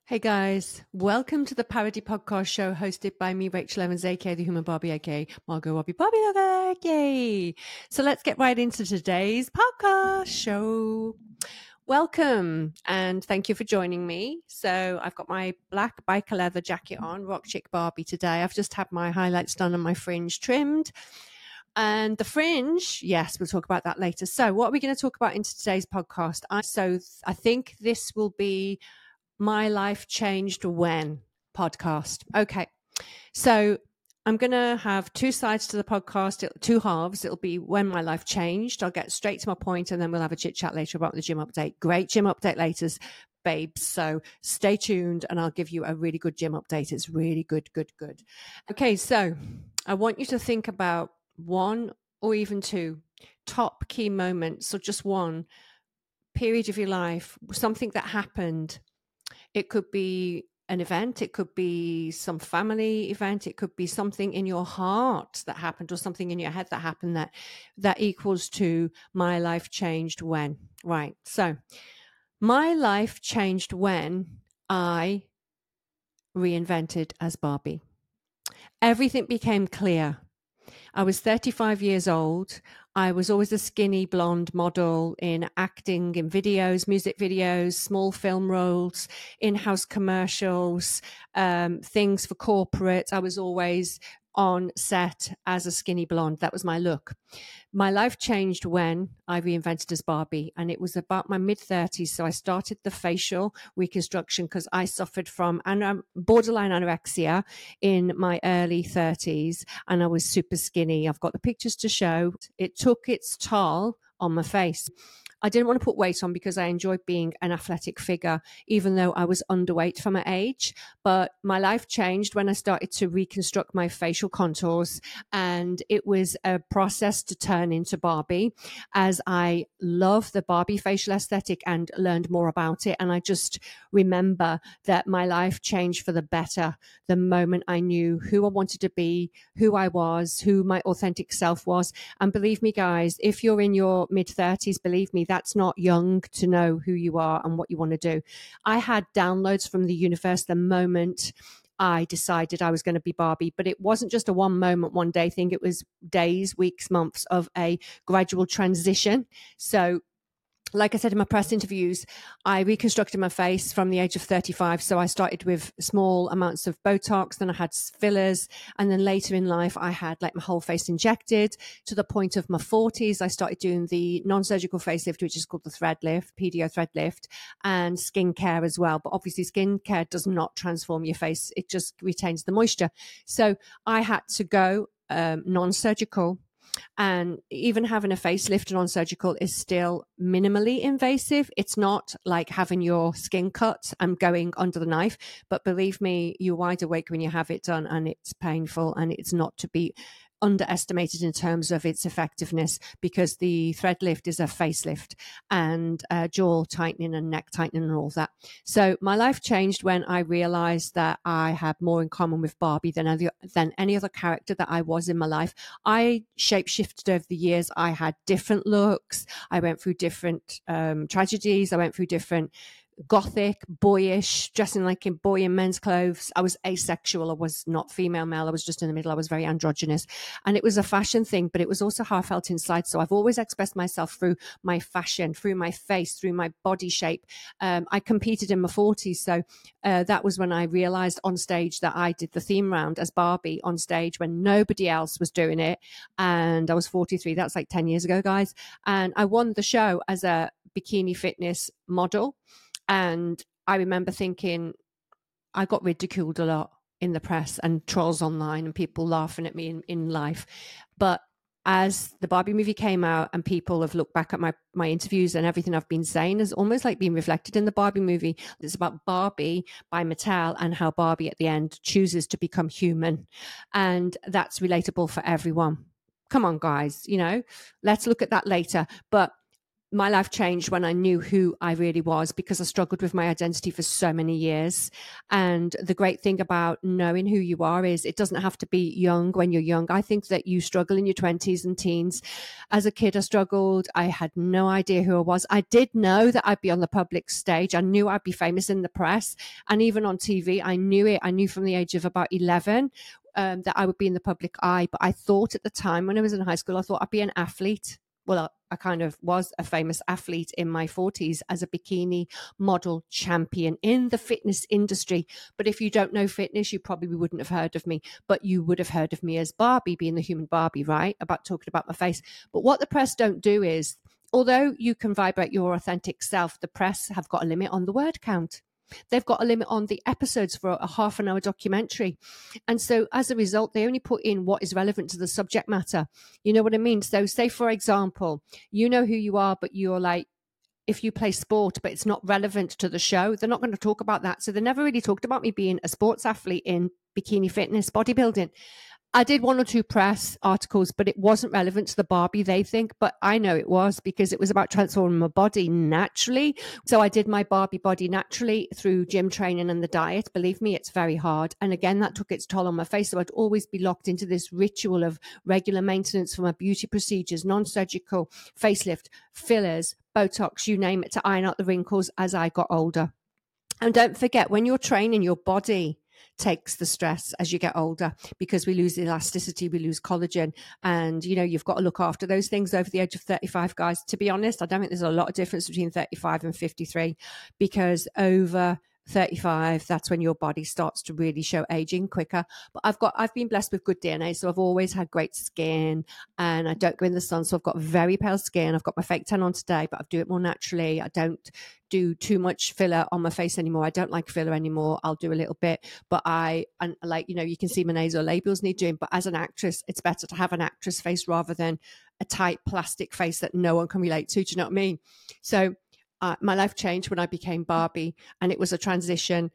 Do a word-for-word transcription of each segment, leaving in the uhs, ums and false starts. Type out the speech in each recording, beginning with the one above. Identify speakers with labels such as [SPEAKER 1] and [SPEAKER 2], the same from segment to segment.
[SPEAKER 1] Hey guys, welcome to the Parody Podcast Show hosted by me, Rachel Evans, aka The Human Barbie, aka Margot Robbie Barbie Lover, yay! So let's get right into today's podcast show. Welcome and thank you for joining me. So I've got my black biker leather jacket on, Rock Chick Barbie today. I've just had my highlights done and my fringe trimmed. And the fringe, yes, we'll talk about that later. So what are we going to talk about in today's podcast? I, so I think this will be My Life Changed When podcast. Okay. So I'm going to have two sides to the podcast, two halves. It'll be when my life changed. I'll get straight to my point and then we'll have a chit chat later about the gym update. Great gym update later, babes. So stay tuned and I'll give you a really good gym update. It's really good, good, good. Okay. So I want you to think about one or even two top key moments, or just one period of your life, something that happened. It could be an event, it could be some family event, it could be something in your heart that happened or something in your head that happened that that equals to my life changed when. Right. So my life changed when I reinvented as Barbie. Everything became clear. I was thirty-five years old. I was always a skinny blonde model in acting, in videos, music videos, small film roles, in-house commercials, um, things for corporate. I was always on set as a skinny blonde. That was my look. My life changed when I reinvented as Barbie, and it was about my mid-thirties. So I started the facial reconstruction because I suffered from an- borderline anorexia in my early thirties, and I was super skinny. I've got the pictures to show. It took its toll on my face. I didn't want to put weight on because I enjoyed being an athletic figure, even though I was underweight for my age. But my life changed when I started to reconstruct my facial contours. And it was a process to turn into Barbie, as I love the Barbie facial aesthetic and learned more about it. And I just remember that my life changed for the better the moment I knew who I wanted to be, who I was, who my authentic self was. And believe me, guys, if you're in your mid-thirties, believe me, that's not young to know who you are and what you want to do. I had downloads from the universe the moment I decided I was going to be Barbie, but it wasn't just a one moment, one day thing. It was days, weeks, months of a gradual transition. So like I said in my press interviews, I reconstructed my face from the age of thirty-five. So I started with small amounts of Botox, then I had fillers. And then later in life, I had like my whole face injected. To the point of my forties, I started doing the non-surgical facelift, which is called the thread lift, P D O thread lift, and skincare as well. But obviously skincare does not transform your face. It just retains the moisture. So I had to go um, non-surgical. And even having a facelift non-surgical is still minimally invasive. It's not like having your skin cut and going under the knife. But believe me, you're wide awake when you have it done, and it's painful, and it's not to be underestimated in terms of its effectiveness, because the thread lift is a facelift and uh, jaw tightening and neck tightening and all that. So my life changed when I realized that I had more in common with Barbie than other, than any other character that I was in my life. I shape-shifted over the years. I had different looks. I went through different um, tragedies. I went through different gothic, boyish, dressing like a boy in men's clothes. I was asexual. I was not female, male. I was just in the middle. I was very androgynous. And it was a fashion thing, but it was also how I felt inside. So I've always expressed myself through my fashion, through my face, through my body shape. Um, I competed in my forties. So uh, that was when I realized on stage that I did the theme round as Barbie on stage when nobody else was doing it. And I was forty-three. That's like ten years ago, guys. And I won the show as a bikini fitness model. And I remember thinking, I got ridiculed a lot in the press and trolls online and people laughing at me in, in life. But as the Barbie movie came out and people have looked back at my, my interviews and everything I've been saying is almost like being reflected in the Barbie movie. It's about Barbie by Mattel and how Barbie at the end chooses to become human. And that's relatable for everyone. Come on, guys, you know, let's look at that later. But my life changed when I knew who I really was, because I struggled with my identity for so many years. And the great thing about knowing who you are is it doesn't have to be young when you're young. I think that you struggle in your twenties and teens. As a kid, I struggled. I had no idea who I was. I did know that I'd be on the public stage. I knew I'd be famous in the press and even on T V. I knew it. I knew from the age of about eleven um, that I would be in the public eye. But I thought at the time when I was in high school, I thought I'd be an athlete. Well, I kind of was a famous athlete in my forties as a bikini model champion in the fitness industry. But if you don't know fitness, you probably wouldn't have heard of me, but you would have heard of me as Barbie, being the human Barbie, right? About talking about my face. But what the press don't do is, although you can vibrate your authentic self, the press have got a limit on the word count. They've got a limit on the episodes for a half an hour documentary. And so as a result, they only put in what is relevant to the subject matter. You know what I mean? So say, for example, you know who you are, but you're like, if you play sport, but it's not relevant to the show, they're not going to talk about that. So they never really talked about me being a sports athlete in bikini fitness, bodybuilding. I did one or two press articles, but it wasn't relevant to the Barbie they think. But I know it was, because it was about transforming my body naturally. So I did my Barbie body naturally through gym training and the diet. Believe me, it's very hard. And again, that took its toll on my face. So I'd always be locked into this ritual of regular maintenance for my beauty procedures, non-surgical, facelift, fillers, Botox, you name it, to iron out the wrinkles as I got older. And don't forget, when you're training, your body takes the stress as you get older, because we lose elasticity, we lose collagen, and you know, you've got to look after those things over the age of thirty-five, guys. To be honest, I don't think there's a lot of difference between thirty-five and fifty-three, because over thirty-five, that's when your body starts to really show aging quicker. But I've got, I've been blessed with good D N A. So I've always had great skin, and I don't go in the sun. So I've got very pale skin. I've got my fake tan on today, but I do it more naturally. I don't do too much filler on my face anymore. I don't like filler anymore. I'll do a little bit, but I, and like, you know, you can see my nasal labials need doing, but as an actress, it's better to have an actress face rather than a tight plastic face that no one can relate to. Do you know what I mean? So Uh, my life changed when I became Barbie, and it was a transition.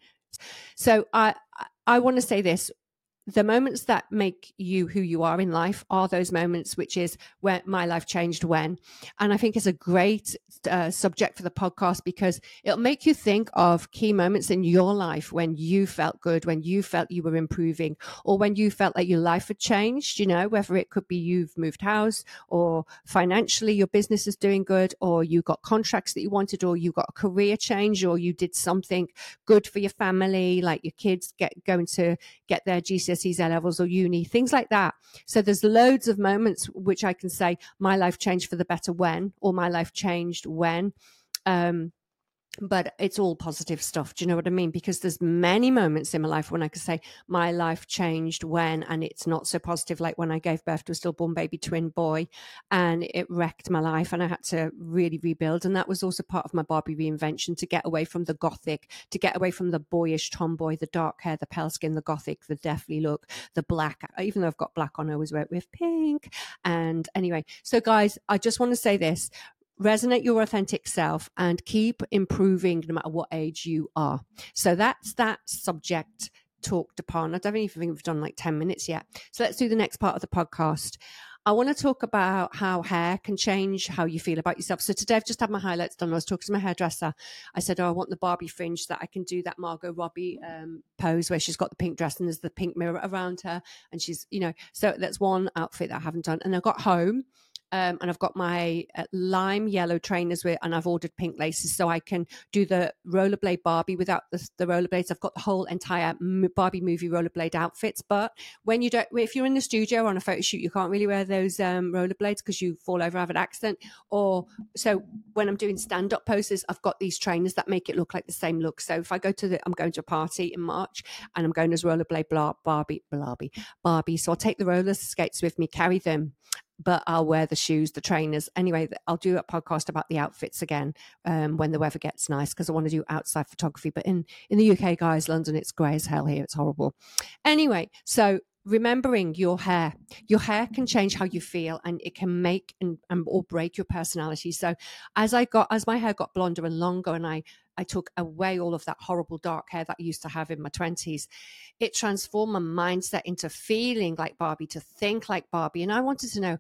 [SPEAKER 1] So I, I want to say this. The moments that make you who you are in life are those moments, which is where my life changed when. And I think it's a great uh, subject for the podcast, because it'll make you think of key moments in your life when you felt good, when you felt you were improving, or when you felt like your life had changed, you know, whether it could be you've moved house, or financially your business is doing good, or you got contracts that you wanted, or you got a career change, or you did something good for your family, like your kids get going to get their G C S E levels or uni, things like that. So there's loads of moments which I can say my life changed for the better when, or my life changed when. Um, but it's all positive stuff. Do you know what I mean? Because there's many moments in my life when I could say my life changed when, and it's not so positive, like when I gave birth to a stillborn baby twin boy, and it wrecked my life, and I had to really rebuild. And that was also part of my Barbie reinvention, to get away from the gothic, to get away from the boyish tomboy, the dark hair, the pale skin, the gothic, the deathly look, the black. Even though I've got black on, I always wear it with pink. And anyway, so guys, I just want to say this. Resonate your authentic self and keep improving no matter what age you are. So that's that subject talked upon. I don't even think we've done like ten minutes yet. So let's do the next part of the podcast. I want to talk about how hair can change how you feel about yourself. So today I've just had my highlights done. I was talking to my hairdresser. I said, oh, I want the Barbie fringe, that I can do that Margot Robbie um, pose where she's got the pink dress and there's the pink mirror around her. And she's, you know, so that's one outfit that I haven't done. And I got home. Um, and I've got my uh, lime yellow trainers with, and I've ordered pink laces so I can do the rollerblade Barbie without the, the rollerblades. I've got the whole entire Barbie movie rollerblade outfits. But when you don't, if you're in the studio or on a photo shoot, you can't really wear those um, rollerblades because you fall over, have an accident. Or so when I'm doing stand-up poses, I've got these trainers that make it look like the same look. So if I go to the, I'm going to a party in March and I'm going as rollerblade Barbie, Barbie, Barbie. So I'll take the roller skates with me, carry them, but I'll wear the shoes, the trainers. Anyway, I'll do a podcast about the outfits again um, when the weather gets nice, because I want to do outside photography. But in, in the U K, guys, London, it's grey as hell here. It's horrible. Anyway, so remembering your hair. Your hair can change how you feel, and it can make and, and or break your personality. So as I got, as my hair got blonder and longer, and I I took away all of that horrible dark hair that I used to have in my twenties, it transformed my mindset into feeling like Barbie, to think like Barbie. And I wanted to know,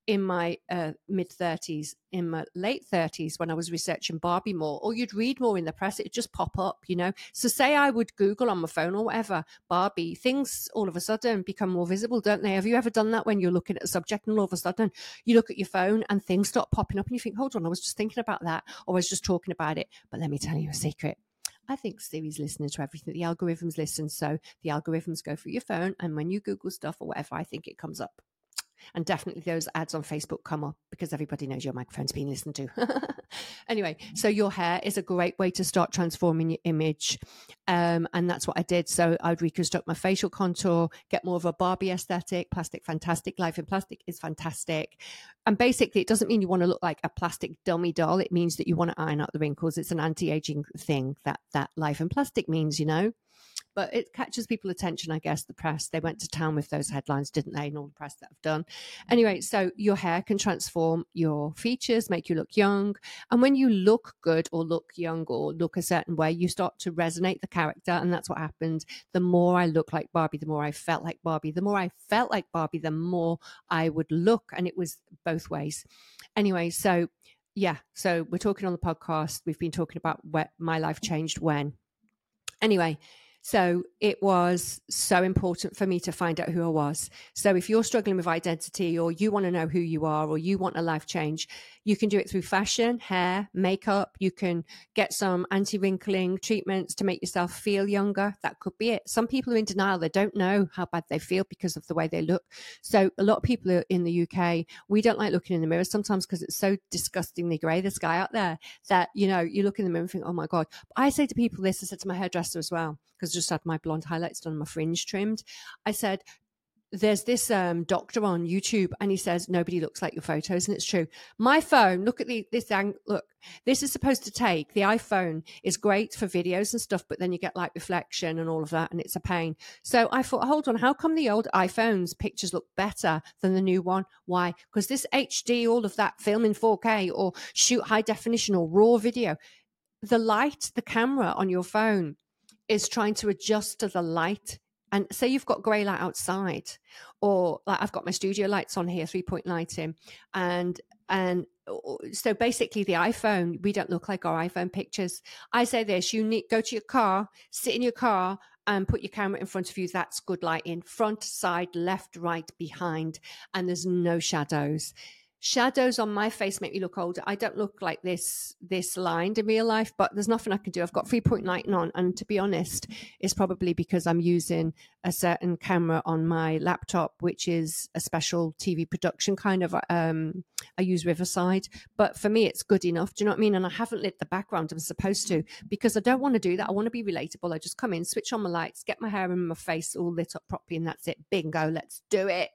[SPEAKER 1] in my uh, mid thirties, in my late thirties, when I was researching Barbie more, or you'd read more in the press, it'd just pop up, you know. So say I would Google on my phone or whatever, Barbie, things all of a sudden become more visible, don't they? Have you ever done that when you're looking at a subject and all of a sudden you look at your phone and things start popping up and you think, hold on, I was just thinking about that, or I was just talking about it. But let me tell you a secret. I think Siri's listening to everything. The algorithms listen. So the algorithms go through your phone. And when you Google stuff or whatever, I think it comes up. And definitely those ads on Facebook come up because everybody knows your microphone's being listened to. Anyway, so your hair is a great way to start transforming your image. Um, and that's what I did. So I'd reconstruct my facial contour, get more of a Barbie aesthetic. Plastic Fantastic. Life in Plastic is fantastic. And basically, it doesn't mean you want to look like a plastic dummy doll. It means that you want to iron out the wrinkles. It's an anti-aging thing that, that Life in Plastic means, you know. But it catches people's attention, I guess, the press. They went to town with those headlines, didn't they? And all the press that have done. Anyway, so your hair can transform your features, make you look young. And when you look good or look young or look a certain way, you start to resonate the character. And that's what happened. The more I looked like Barbie, the more I felt like Barbie. The more I felt like Barbie, the more I would look. And it was both ways. Anyway, so yeah, so we're talking on the podcast. We've been talking about what my life changed when. Anyway, so it was so important for me to find out who I was. So if you're struggling with identity, or you want to know who you are, or you want a life change, you can do it through fashion, hair, makeup. You can get some anti-wrinkling treatments to make yourself feel younger. That could be it. Some people are in denial. They don't know how bad they feel because of the way they look. So a lot of people are in the U K, we don't like looking in the mirror sometimes because it's so disgustingly grey, the sky out there, that, you know, you look in the mirror and think, oh my God. But I say to people this, I said to my hairdresser as well, because I just had my blonde highlights done and my fringe trimmed. I said, there's this um, doctor on YouTube and he says, nobody looks like your photos. And it's true. My phone, look at the, this ang- look, this is supposed to take, the iPhone is great for videos and stuff, but then you get light reflection and all of that. And it's a pain. So I thought, hold on, how come the old iPhones pictures look better than the new one? Why? Because this H D, all of that, film in four K or shoot high definition or raw video, the light, the camera on your phone is trying to adjust to the light. And say you've got grey light outside, or like I've got my studio lights on here, three point lighting. And, and so basically the iPhone, we don't look like our iPhone pictures. I say this, you need, go to your car, sit in your car and put your camera in front of you. That's good lighting. Front, side, left, right, behind. And there's no shadows. Shadows on my face make me look older. I don't look like this this lined in real life, but there's nothing I can do. I've got three-point lighting on, and to be honest, it's probably because I'm using a certain camera on my laptop, which is a special T V production kind of. Um, I use Riverside, but for me, it's good enough. Do you know what I mean? And I haven't lit the background I'm supposed to because I don't want to do that. I want to be relatable. I just come in, switch on my lights, get my hair and my face all lit up properly, and that's it. Bingo, let's do it.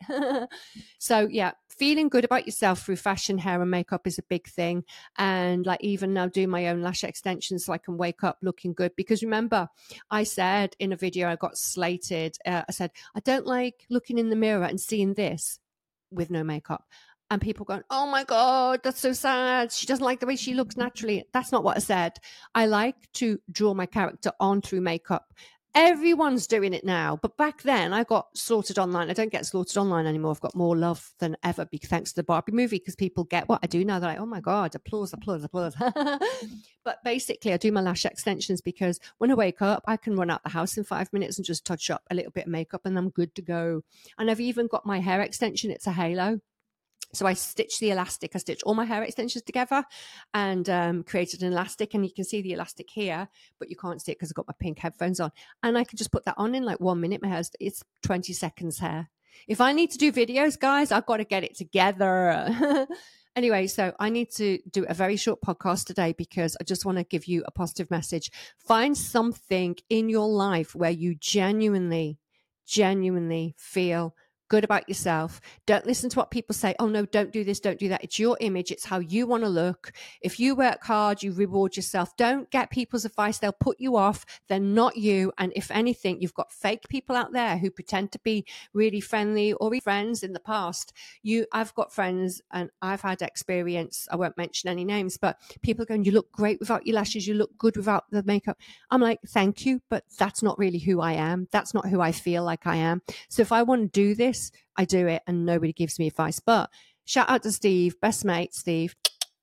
[SPEAKER 1] So yeah, feeling good about yourself through fashion, hair and makeup is a big thing. And like even now do my own lash extensions so I can wake up looking good. Because remember, I said in a video, I got slated. Uh, I said, I don't like looking in the mirror and seeing this with no makeup. And people going, oh my God, that's so sad. She doesn't like the way she looks naturally. That's not what I said. I like to draw my character on through makeup. Everyone's doing it now. But back then I got slaughtered online. I don't get slaughtered online anymore. I've got more love than ever thanks to the Barbie movie, because people get what I do now. They're like, oh my God, applause, applause, applause. But basically I do my lash extensions because when I wake up, I can run out the house in five minutes and just touch up a little bit of makeup and I'm good to go. And I've even got my hair extension. It's a halo. So I stitched the elastic. I stitched all my hair extensions together and um, created an elastic. And you can see the elastic here, but you can't see it because I've got my pink headphones on. And I can just put that on in like one minute. My hair's, it's twenty seconds hair. If I need to do videos, guys, I've got to get it together. Anyway, so I need to do a very short podcast today because I just want to give you a positive message. Find something in your life where you genuinely, genuinely feel good about yourself. Don't listen to what people say. Oh no, don't do this, don't do that. It's your image. It's how you want to look. If you work hard, you reward yourself. Don't get people's advice. They'll put you off. They're not you. And if anything, you've got fake people out there who pretend to be really friendly or be friends in the past. You, I've got friends and I've had experience. I won't mention any names, but people going, you look great without your lashes. You look good without the makeup. I'm like, thank you, but that's not really who I am. That's not who I feel like I am. So if I want to do this, I do it and nobody gives me advice. But Shout out to Steve, best mate, Steve.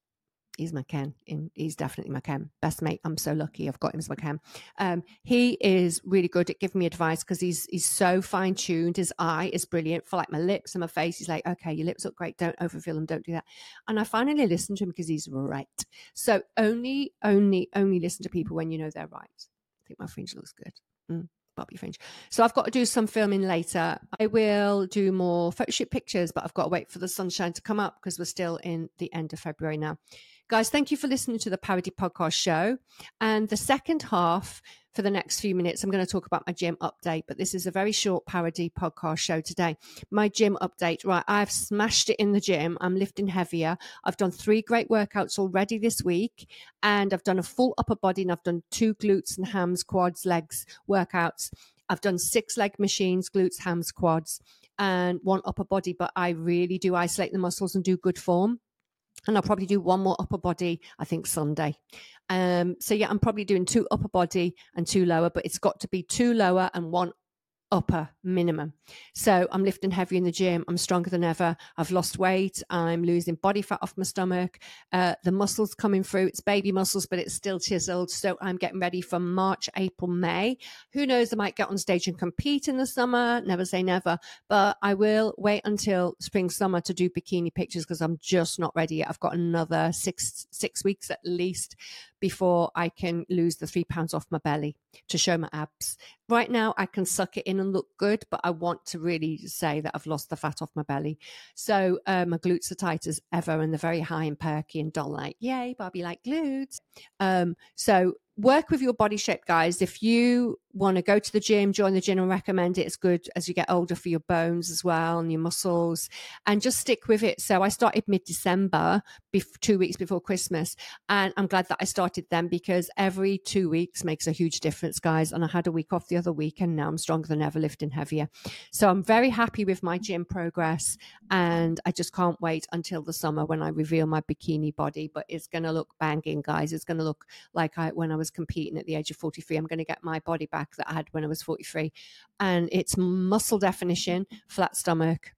[SPEAKER 1] He's my Ken. He's definitely my Ken. Best mate. I'm so lucky I've got him as my Ken. Um, he is really good at giving me advice because he's he's so fine tuned. His eye is brilliant for like my lips and my face. He's like, okay, your lips look great. Don't overfill them. Don't do that. And I finally listened to him because he's right. So only, only, only listen to people when you know they're right. I think my fringe looks good. Mm. Bobby fringe. So I've got to do some filming later. I will do more photo shoot pictures, but I've got to wait for the sunshine to come up because we're still in the end of February now. Guys, thank you for listening to the Parody Podcast Show. And the second half, for the next few minutes, I'm going to talk about my gym update, but this is a very short Parody Podcast show today. My gym update, right, I've smashed it in the gym. I'm lifting heavier. I've done three great workouts already this week, and I've done a full upper body, and I've done two glutes and hams, quads, legs workouts. I've done six leg machines, glutes, hams, quads, and one upper body, but I really do isolate the muscles and do good form. And I'll probably do one more upper body, I think, Sunday. Um, so, yeah, I'm probably doing two upper body and two lower, but it's got to be two lower and one upper minimum. So I'm lifting heavy in the gym. I'm stronger than ever. I've lost weight. I'm losing body fat off my stomach. Uh, the muscles coming through. It's baby muscles, but it's still chiseled. So I'm getting ready for March, April, May. Who knows? I might get on stage and compete in the summer. Never say never. But I will wait until spring, summer to do bikini pictures because I'm just not ready yet. I've got another six, six weeks at least before I can lose the three pounds off my belly to show my abs. Right now, I can suck it in and look good, but I want to really say that I've lost the fat off my belly. So uh, my glutes are tight as ever, and they're very high and perky and dull, like, yay, Barbie like glutes. Um, so work with your body shape, guys. If you want to go to the gym, join the gym, and recommend it. It's good as you get older for your bones as well and your muscles, and just stick with it. So I started mid-December, bef- two weeks before Christmas, and I'm glad that I started then because every two weeks makes a huge difference, guys. And I had a week off the other week, and now I'm stronger than ever, lifting heavier. So I'm very happy with my gym progress, and I just can't wait until the summer when I reveal my bikini body. But it's going to look banging, guys. It's going to look like I when I was competing at the age of forty-three. I'm going to get my body back that I had when I was forty-three, and it's muscle definition, flat stomach,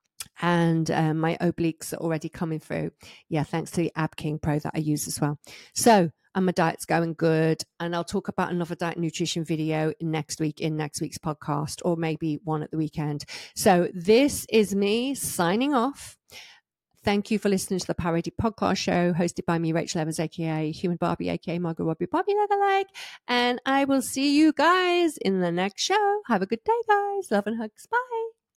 [SPEAKER 1] and um, my obliques are already coming through. Yeah, thanks to the Ab King Pro that I use as well. So, and my diet's going good, and I'll talk about another diet and nutrition video next week in next week's podcast, or maybe one at the weekend. So this is me signing off. Thank you for listening to the Parody Podcast Show, hosted by me, Rachel Evans, aka Human Barbie, aka Margot Robbie Barbie Lookalike. And I will see you guys in the next show. Have a good day, guys. Love and hugs. Bye.